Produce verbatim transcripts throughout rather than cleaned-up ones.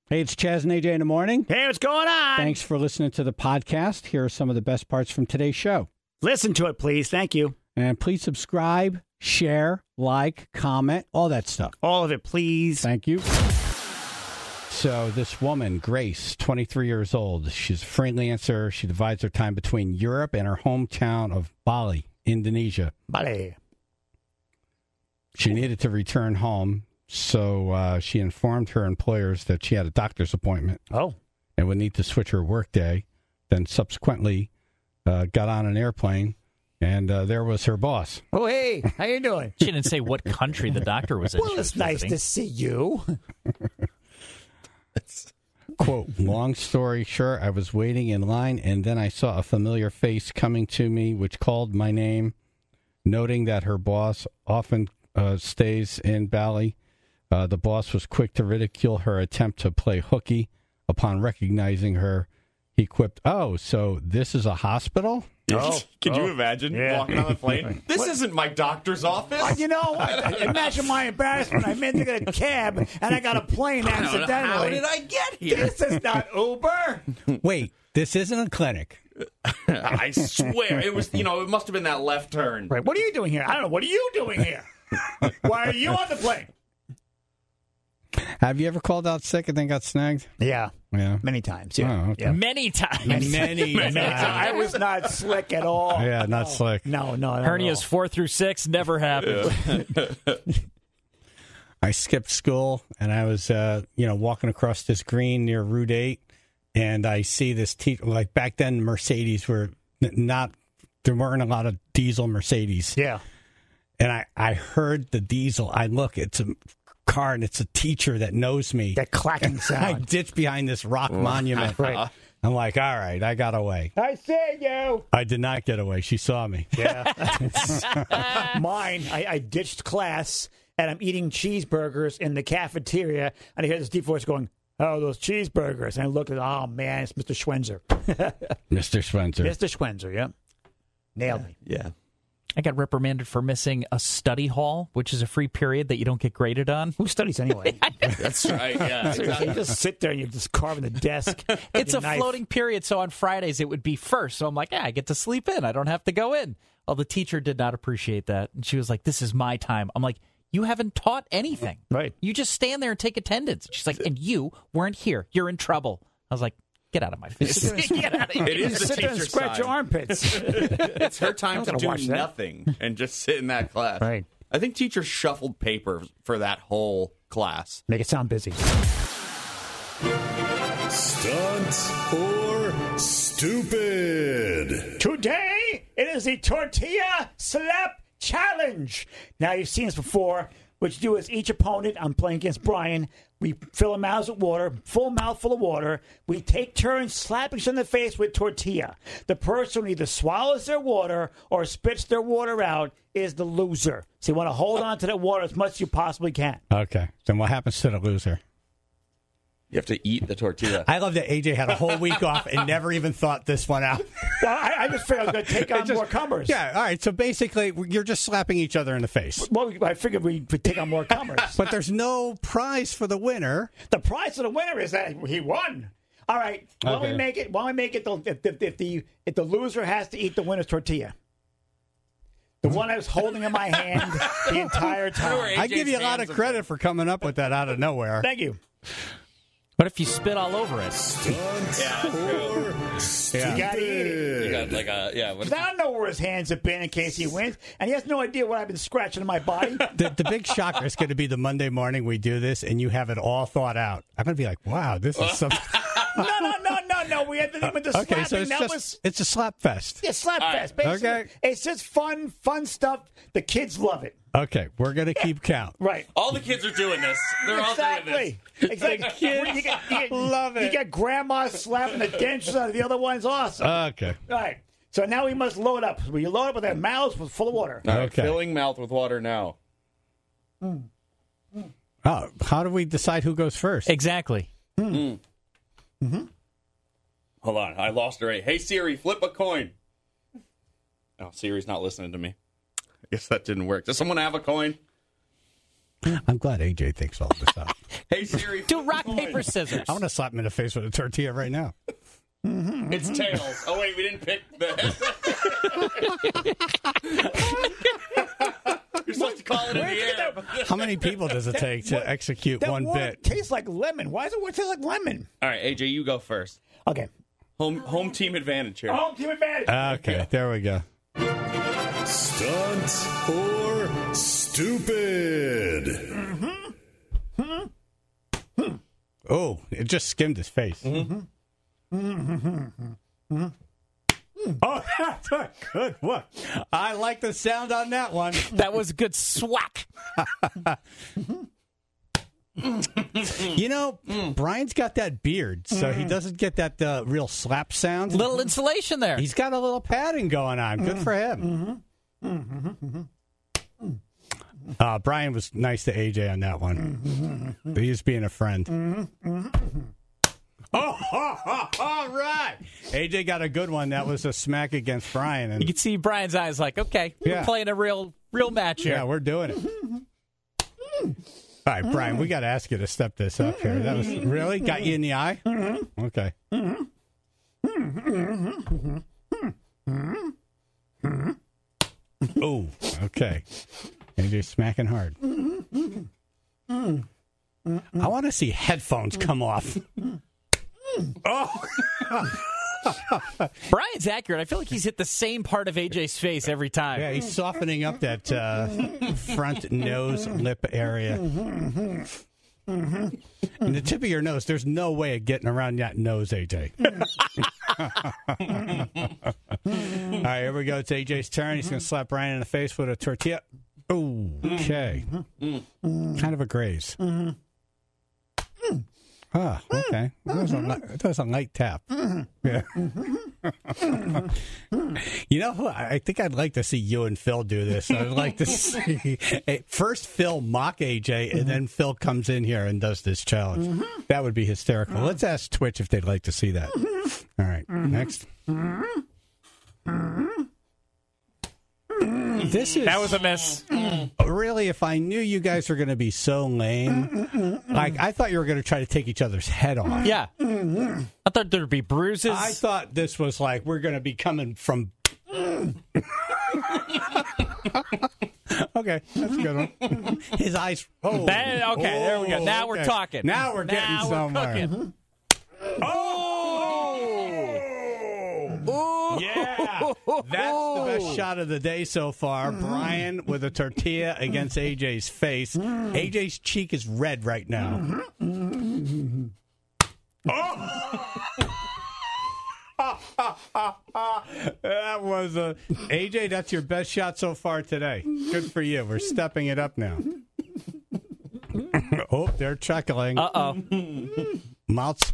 Hey, it's Chaz and A J in the morning. Hey, what's going on? Thanks for listening to the podcast. Here are some of the best parts from today's show. Listen to it, please. Thank you. And please subscribe, share, like, comment, all that stuff. All of it, please. Thank you. So this woman, Grace, twenty-three years old, she's a freelancer. She divides her time between Europe and her hometown of Bali, Indonesia. Bali. She needed to return home. So uh, she informed her employers that she had a doctor's appointment. Oh. And would need to switch her workday. Then subsequently uh, got on an airplane, and uh, there was her boss. Oh, hey, how you doing? She didn't say what country the doctor was in. Well, it's nice to see you. Quote, long story short, I was waiting in line, and then I saw a familiar face coming to me, which called my name, noting that her boss often uh, stays in Bali. Uh, the boss was quick to ridicule her attempt to play hooky. Upon recognizing her, he quipped, oh, so this is a hospital? Oh, Could oh, you imagine yeah. walking on the plane? This what? Isn't my doctor's office. Uh, you know, I, imagine my embarrassment. I meant to get a cab, and I got a plane accidentally. How did I get here? This is not Uber. Wait, this isn't a clinic. I swear. It was, you know, it must have been that left turn. Right. What are you doing here? I don't know. What are you doing here? Why are you on the plane? Have you ever called out sick and then got snagged? Yeah. Yeah. Many times. Yeah. Oh, okay. yeah. Many times. Many, many times. I was not slick at all. Yeah, not oh. slick. No, no. Hernias four through six never happened. Yeah. I skipped school, and I was, uh, you know, walking across this green near Route eight, and I see this teacher. Like back then, Mercedes were not. There weren't a lot of diesel Mercedes. Yeah. And I, I heard the diesel. I look. It's a car, and it's a teacher that knows me. That clacking sound. I ditched behind this rock monument. Right. I'm like, all right, I got away. I see you. I did not get away. She saw me. Yeah. Mine, I, I ditched class, and I'm eating cheeseburgers in the cafeteria, and I hear this deep voice going, oh, those cheeseburgers. And I look at, oh, man, it's Mister Schwenzer. Mister Schwenzer. Mister Schwenzer, yeah. Nailed yeah. me. Yeah. I got reprimanded for missing a study hall, which is a free period that you don't get graded on. Who studies anyway? That's right, yeah. Exactly. You just sit there and you just carve in the desk. It's a knife. floating period, so on Fridays it would be first. So I'm like, yeah, I get to sleep in. I don't have to go in. Well, the teacher did not appreciate that. And she was like, this is my time. I'm like, you haven't taught anything. Right. You just stand there and take attendance. She's like, and you weren't here. You're in trouble. I was like, get out of my face. Get out of here. It is the sit there and teacher's scratch time. your armpits. It's her time to do watch that. nothing and just sit in that class. Right. I think teachers shuffled paper for that whole class. Make it sound busy. Stunt or stupid? Today, it is the Tortilla Slap Challenge. Now, you've seen this before. What you do is each opponent, I'm playing against Brian, we fill a mouth with water, full mouthful of water. We take turns slapping each other in the face with tortilla. The person who either swallows their water or spits their water out is the loser. So you want to hold on to that water as much as you possibly can. Okay. Then what happens to the loser? You have to eat the tortilla. I love that A J had a whole week off and never even thought this one out. Well, I, I just figured I was going to take on just, more comers. Yeah, all right. So basically, you're just slapping each other in the face. Well, I figured we'd take on more comers. But there's no prize for the winner. The prize for the winner is that he won. All right. Why don't Okay. we make it? Why don't we make it? The, if, if, if the if the loser has to eat the winner's tortilla, the one I was holding in my hand the entire time. I give you a lot of credit for coming up with that out of nowhere. Thank you. What if you spit all over it? Stunt Yeah, or You stupid? got to eat it. You got like a, yeah. What, 'Cause I don't know where his hands have been in case he wins, and he has no idea what I've been scratching in my body. The, the big shocker is going to be the Monday morning we do this, and you have it all thought out. I'm going to be like, wow, this is something. no, no, no, no, no. We had the with the Okay, slapping. so it's that just, was it's a slap fest. yeah, slap All right. fest. Basically, Okay. it's just fun, fun stuff. The kids love it. Okay, we're going to keep count. Right. all the kids are doing this. They're all doing Exactly. this. Exactly. You get, you get, Love it. You get grandma slapping the dentures out of the other one's awesome. Okay. All right. So now we must load up. We load up with our mouths with full of water. All right, Okay. filling mouth with water now. Oh, how do we decide who goes first? Exactly. Hold on, I lost already. Hey Siri, flip a coin. Oh, Siri's not listening to me. I guess that didn't work. Does someone have a coin? I'm glad A J thinks all this out. Hey Siri, Do rock, paper, scissors. I want to slap him in the face with a tortilla right now. it's tails. Oh wait, we didn't pick the. You're supposed to call it in the air. How many people does it take to what- execute That one water bit? tastes like lemon. Why does it taste like lemon? All right, A J, you go first. Okay. Home home team advantage here. Home team advantage. Okay, there we go. Stunt or stupid? Oh, it just skimmed his face. Oh, that's a good one. I like the sound on that one. That was a good swack. You know, Brian's got that beard, so he doesn't get that uh, real slap sound. Little insulation there. He's got a little padding going on. Good for him. Uh, Brian was nice to A J on that one. He was being a friend. Oh, all right. A J got a good one. That was a smack against Brian. You And can see Brian's eyes like, okay, Yeah. we're playing a real real match here. yeah, we're doing it. All right, Brian, we got to ask you to step this up here. That was really got you in the eye? Okay. Oh, okay. And you're smacking hard. I want to see headphones come off. Oh, Brian's accurate. I feel like he's hit the same part of A J's face every time. yeah, he's softening up that uh, front nose lip area. And the tip of your nose, there's no way of getting around that nose, A J. All right, here we go. It's A J's turn. He's going to slap Brian in the face with a tortilla. Ooh, okay. Kind of a graze. Ah, okay. That was a, li- that was a light tap. Yeah. You know, I I think I'd like to see you and Phil do this. I'd like to see hey, first Phil mock A J, and then Phil comes in here and does this challenge. That would be hysterical. Let's ask Twitch if they'd like to see that. All right, next. This is That was a miss. really, if I knew you guys were going to be so lame, like I thought you were going to try to take each other's head off. Yeah. I thought there'd be bruises. I thought this was like we're going to be coming from. Okay, that's a good one. His eyes. Oh, That- okay, there we go. Now we're okay. talking. Now we're getting Now we're somewhere. cooking. Oh! Yeah, that's the best shot of the day so far. Brian with a tortilla against A J's face. A J's cheek is red right now. That was a A J. That's your best shot so far today. Good for you. We're stepping it up now. Oh, they're chuckling. Uh oh. Mouths.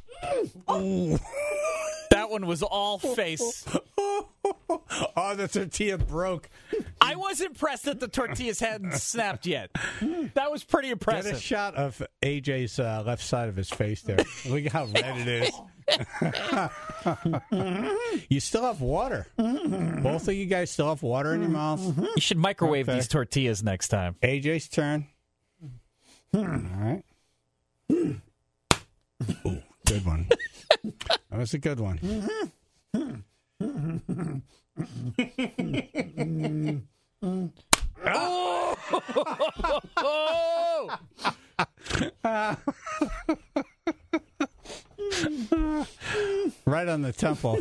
That one was all face. Oh, the tortilla broke. I was impressed that the tortillas hadn't snapped yet. That was pretty Get a impressive. shot of A J's uh, left side of his face there. Look at how red it is. You still have water. Both of you guys still have water in your mouth. You should microwave Okay. these tortillas next time. A J's turn. All right. Ooh, good one. That was a good one. Oh! Right on the temple.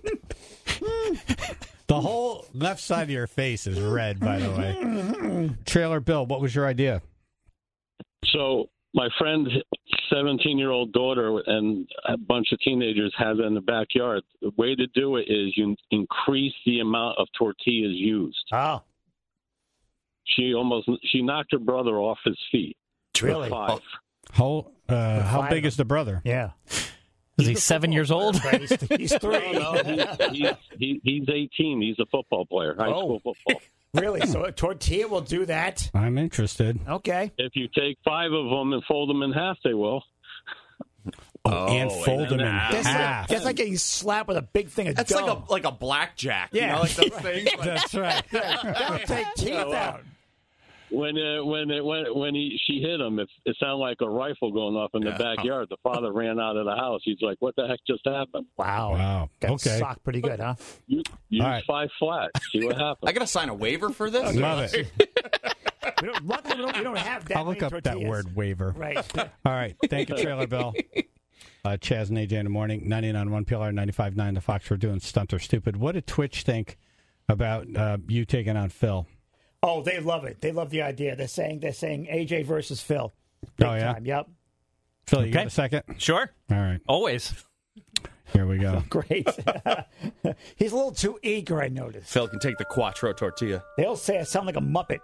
The whole left side of your face is red, by the way. Trailer Bill, what was your idea? So my friend's seventeen-year-old daughter and a bunch of teenagers have it in the backyard. The way to do it is you increase the amount of tortillas used. Oh, She almost she knocked her brother off his feet. really? Five. How uh, how five big of is the brother? Yeah. Is he seven years old? He's, he's three. No, he's, he's, he, he's eighteen. He's a football player, high Oh. school football. Really? So a tortilla will do that? I'm interested. Okay. If you take five of them and fold them in half, they will. Oh, and fold them in That's half. like, that's like getting slapped with a big thing of That's gum. like a like a blackjack. Yeah. You know, like those things. Like, That's right. That'll take teeth out. when uh, when it, when when he she hit him, it, it sounded like a rifle going off in the Yeah. backyard. The father ran out of the house. He's like, "What the heck just happened?" Wow. Wow. Got Okay. socked pretty good, huh? You, use All right. five flat. See what happens. I got to sign a waiver for this? Love it. We don't, luckily, we don't, we don't have that I'll look many up that tortillas. word waiver. Right. All right. Thank you, Trailer Bill. Uh, Chaz and A J in the morning, ninety-nine point one P L R, ninety-five point nine The Fox. We're doing Stunt or Stupid. What did Twitch think about uh, you taking on Phil? Oh, they love it. They love the idea. They're saying they're saying A J versus Phil. Big Oh, yeah? time. Yep. Phil, you Okay. got a second? Sure. All right. Always. Here we go. Great. He's a little too eager, I noticed. Phil can take the Quattro tortilla. They'll say I sound like a Muppet.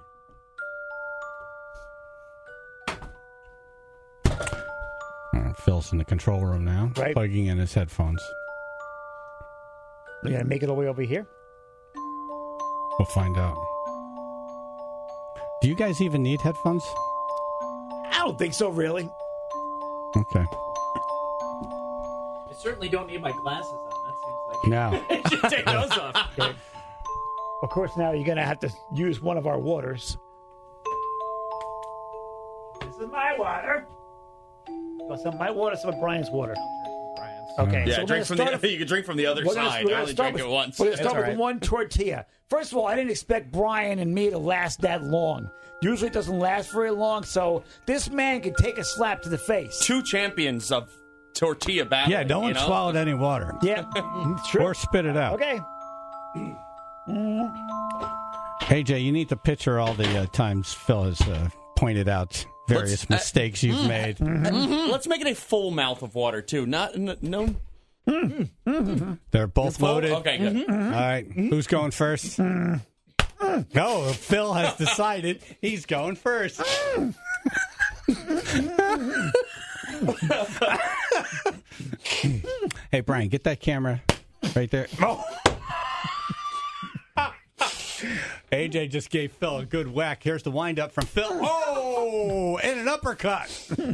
Uh, Phil's in the control room now, Right. plugging in his headphones. We're going to make it all the way over here. We'll find out. Do you guys even need headphones? I don't think so, really. Okay. I certainly don't need my glasses on. Now, That seems like take those off. Of course, now you're going to have to use one of our waters. This is my water. Well, some of my water, some of Brian's water. Okay, Yeah, so we're drink gonna from start the, you can drink from the other We're gonna- side. we're I gonna only start drank with- it once. We're going to start That's with all right. one tortilla. First of all, I didn't expect Brian and me to last that long. Usually it doesn't last very long, so this man can take a slap to the face. Two champions of tortilla battle. yeah, no you one know? swallowed any water. Yeah, true. Or spit it out. Okay. A J, you need to picture all the uh, times Phil has uh, pointed out various Let's, uh, mistakes you've made. Mm-hmm. Let's make it a full mouth of water, too. Not n- no. They're both full? loaded. Okay, good. Mm-hmm. All right, who's going first? Go. Phil has decided he's going first. Hey, Brian, get that camera right there. Oh. A J just gave Phil a good whack. Here's the wind-up from Phil. Oh, and an uppercut.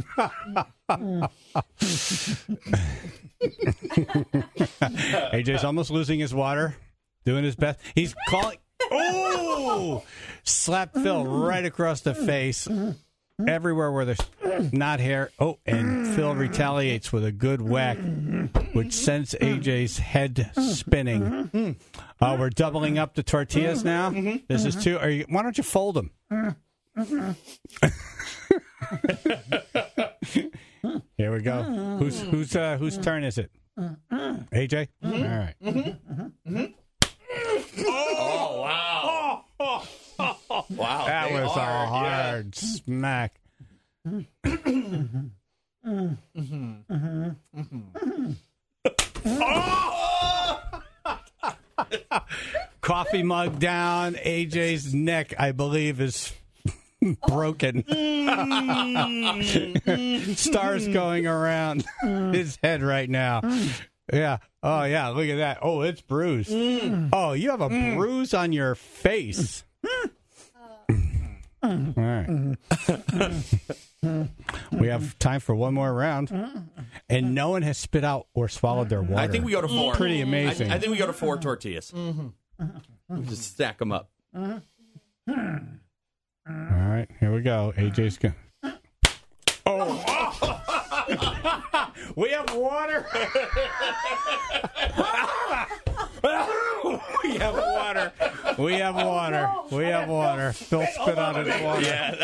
A J's almost losing his water, doing his best. He's calling. Oh! Slapped Phil right across the face. Everywhere where there's not hair. Oh, and Phil retaliates with a good whack, which sends A J's head spinning. Uh, we're doubling up the tortillas now. This is two. Are you? Why don't you fold them? Here we go. Who's who's uh, whose turn is it? A J. All right. Oh, wow. Wow. That they was are, a yeah. hard smack. Coffee mug down. A J's neck, I believe, is broken. Stars going around his head right now. Yeah. Oh, yeah. Look at that. Oh, it's bruised. Oh, you have a bruise on your face. All right. We have time for one more round. And no one has spit out or swallowed their water. I think we go to four. Pretty amazing. I, I think we go to four tortillas. Just stack them up. All right. Here we go. A J's going. Oh. We have water. We have water. We have water. We have water. Phil spit out his water.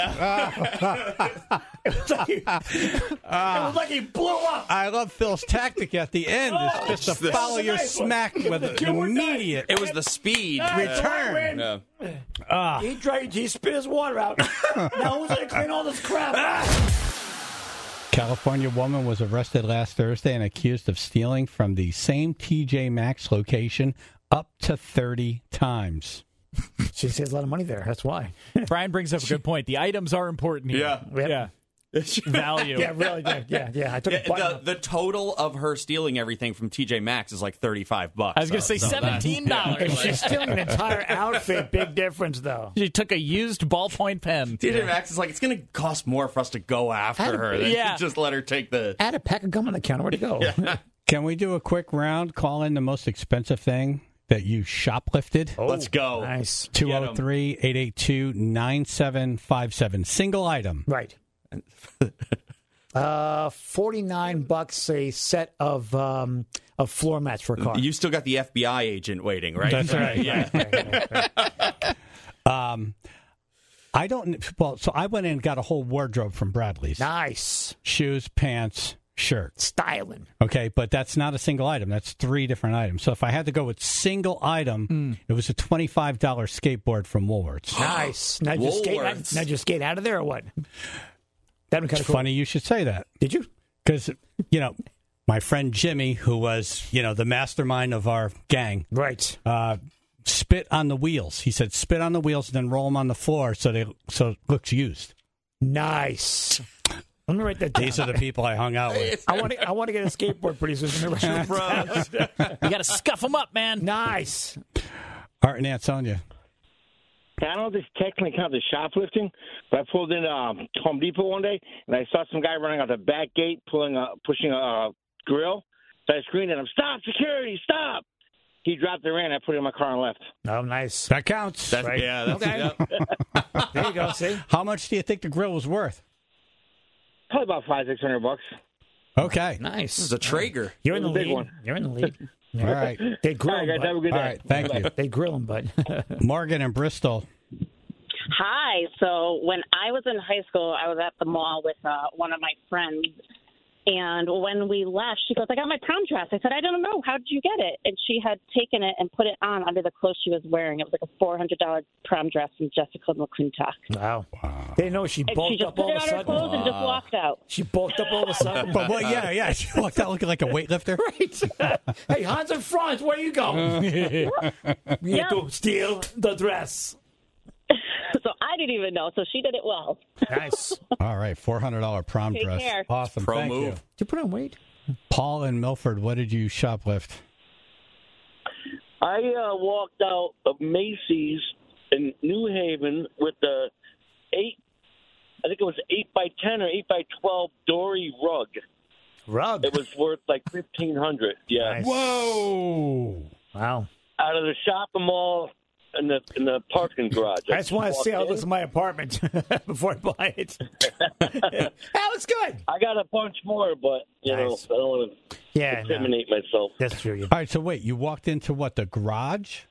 It was like he, it was like he blew up. I love Phil's tactic at the end. It's just to follow your smack with an immediate It was the speed. return. Yeah. He tried. He spit his water out. Now who's gonna clean all this crap? California woman was arrested last Thursday and accused of stealing from the same T J Maxx location up to thirty times. She saves a lot of money there. That's why. Brian brings up a good point. The items are important here. Yeah. Yep. Yeah. Value. Yeah, really. Yeah, yeah. yeah. I took Yeah, a button the, up. the total of her stealing everything from T J Maxx is like thirty-five bucks. I was going to So- say so that's- seventeen dollars. If she's stealing an entire outfit, big difference, though. She took a used ballpoint pen. T J Maxx is like, it's going to cost more for us to go after her than Yeah. to just let her take the... I had a pack of gum on the counter. Where'd it go? Can we do a quick round? Call in the most expensive thing that you shoplifted? Oh, Let's go. Nice. two oh three, eight eight two, nine seven five seven. Single item. Right. uh, forty-nine bucks a set of um, of floor mats for a car. You still got the F B I agent waiting, right? That's right. Yeah. Right, right, right. Um, I don't. Well, so I went in and got a whole wardrobe from Bradley's. Nice. Shoes, pants, shirt. Styling. Okay, but that's not a single item. That's three different items. So if I had to go with single item, Mm. it was a twenty-five dollars skateboard from Woolworths. Nice. Now just skate out, Woolworths. now just skate out of there or what? That'd be kind It's of cool. funny you should say that. Did you? Because, you know, my friend Jimmy, who was, you know, the mastermind of our gang, Right. uh, spit on the wheels. He said, spit on the wheels and then roll them on the floor so they so it looks used. Nice. Let me write that down. These are the people I hung out with. I want to. I want to get a skateboard pretty soon. Let me write that down. You got to scuff them up, man. Nice. Art and Aunt Sonia. I don't know if this technically counts as shoplifting, but I pulled in um, Home Depot one day, and I saw some guy running out the back gate, pulling a, pushing a grill. So I screamed at him, "Stop, security, stop!" He dropped the ran. I put it in my car and left. Oh, nice. That counts. That's, Right. Yeah, that's Okay. yeah. There you go. See. How much do you think the grill was worth? Probably about five, six hundred bucks. Okay. Nice. This is a Traeger. You're in the It was a big lead. one. You're in the lead. All right. They grill All right, him, guys, have a bud. good All day. right. Thank you. They grill him, bud. Morgan and Bristol. Hi. So when I was in high school, I was at the mall with uh, one of my friends. And when we left, she goes, "I got my prom dress." I said, "I don't know. How did you get it?" And she had taken it and put it on under the clothes she was wearing. It was like a four hundred dollars prom dress from Jessica McClintock. Wow. They didn't know she And she bulked just up put all it of a on her sudden. clothes and just walked out. She bulked up all of a sudden. But well, yeah, yeah. She walked out looking like a weightlifter. Right. Hey, Hans and Franz, where you going? You Yeah. to steal the dress. So I didn't even know. So she did it well. Nice. All right. four hundred dollars prom Take dress. care. Awesome. Pro Thank move. you. Did you put on weight? Paul in Milford, what did you shoplift? I uh, walked out of Macy's in New Haven with the eight, I think it was eight by ten or eight by twelve Dory rug. Rug. It was worth like fifteen hundred. Yeah, Nice. Whoa. Wow. out of the shopping mall in the in the parking garage. I just want to walked see how it in. looks in my apartment before I buy it. That looks good. I got a bunch more, but you Nice. know I don't want to Yeah, no. incriminate myself. That's true. All right, so wait, you walked into what, the garage?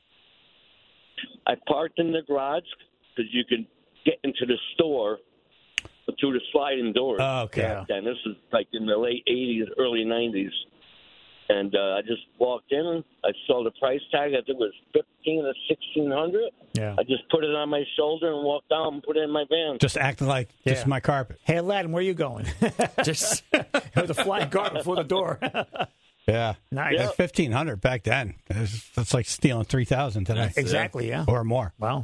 I parked in the garage because you could get into the store through the sliding doors. Oh, okay. Yeah. And this is like in the late eighties, early nineties. And uh, I just walked in. I saw the price tag. I think it was fifteen or sixteen hundred. Yeah. I just put it on my shoulder and walked out and put it in my van. Just acting like this Yeah. is my carpet. Hey, Aladdin, where are you going? Just With a flying car before the door. Yeah. Nice. That's fifteen hundred back then. That's, that's like stealing three thousand today. Exactly, yeah. Or more. Wow.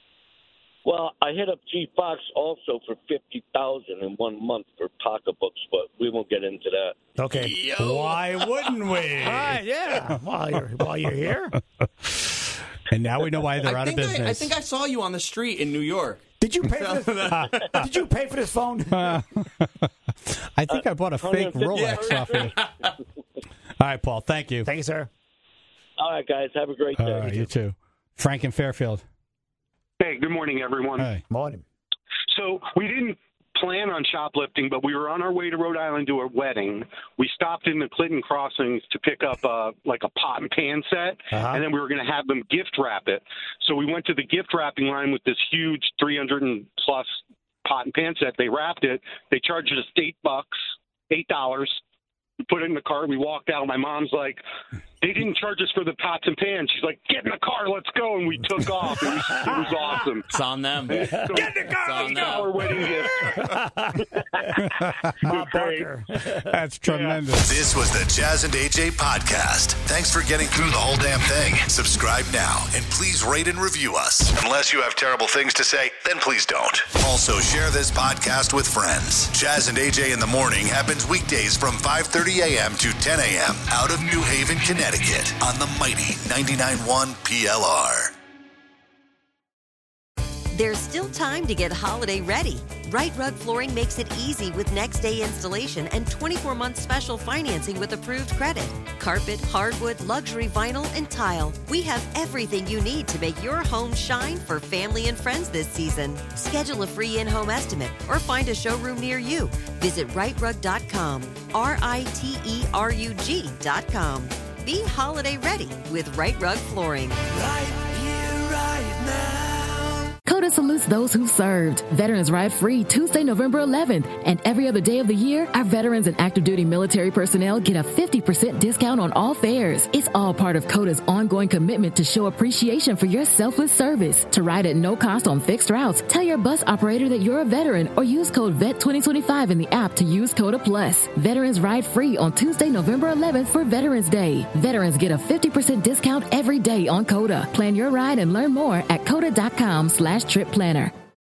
Well, I hit up G Fox also for fifty thousand in one month for pocketbooks, but we won't get into that. Okay. Why wouldn't we? All right, yeah. While you're while you're here. And now we know why they're I out of think I, business. I think I saw you on the street in New York. Did you pay for this? Did you pay for this phone? I think I bought a fake Rolex off you. All right, Paul. Thank you. Thank you, sir. All right, guys, have a great day. All right, you too. Frank in Fairfield. Hey, good morning, everyone. Hey. Morning. So we didn't plan on shoplifting, but we were on our way to Rhode Island to a wedding. We stopped in the Clinton Crossings to pick up uh, like a pot and pan set, Uh-huh. and then we were going to have them gift wrap it. So we went to the gift wrapping line with this huge three hundred and plus pot and pan set. They wrapped it. They charged us eight bucks, eight dollars. We put it in the car. We walked out. My mom's like, they didn't charge us for the pots and pans. She's like, get in the car, let's go. And we took off. It was, it was awesome. It's on them. So, get in the car, let's go. Our wedding gift. Bob Barker. That's tremendous. This was the Jazz and A J podcast. Thanks for getting through the whole damn thing. Subscribe now and please rate and review us. Unless you have terrible things to say, then please don't. Also, share this podcast with friends. Jazz and A J in the morning happens weekdays from five thirty a.m. to ten a.m. out of New Haven, Connecticut on the mighty ninety-nine point one P L R. There's still time to get holiday ready. Right Rug Flooring makes it easy with next day installation and twenty-four month special financing with approved credit. Carpet, hardwood, luxury vinyl, and tile. We have everything you need to make your home shine for family and friends this season. Schedule a free in-home estimate or find a showroom near you. Visit right rug dot com. R I T E R U G dot com. Be holiday ready with Right Rug Flooring. Right here, right now. COTA salutes those who served. Veterans Ride Free Tuesday, November eleventh. And every other day of the year, our veterans and active duty military personnel get a fifty percent discount on all fares. It's all part of COTA's ongoing commitment to show appreciation for your selfless service. To ride at no cost on fixed routes, tell your bus operator that you're a veteran or use code V E T twenty twenty-five in the app to use COTA Plus. Veterans Ride Free on Tuesday, November eleventh for Veterans Day. Veterans get a fifty percent discount every day on COTA. Plan your ride and learn more at COTA dot com slash trip planner.